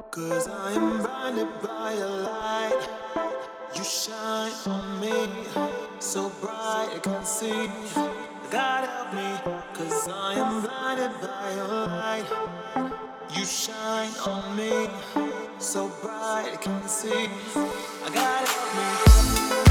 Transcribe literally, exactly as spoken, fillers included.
Cause I am blinded by your light. You shine on me so bright I can see. God help me, cause I am blinded by your light. You shine on me so bright I can see. God help me.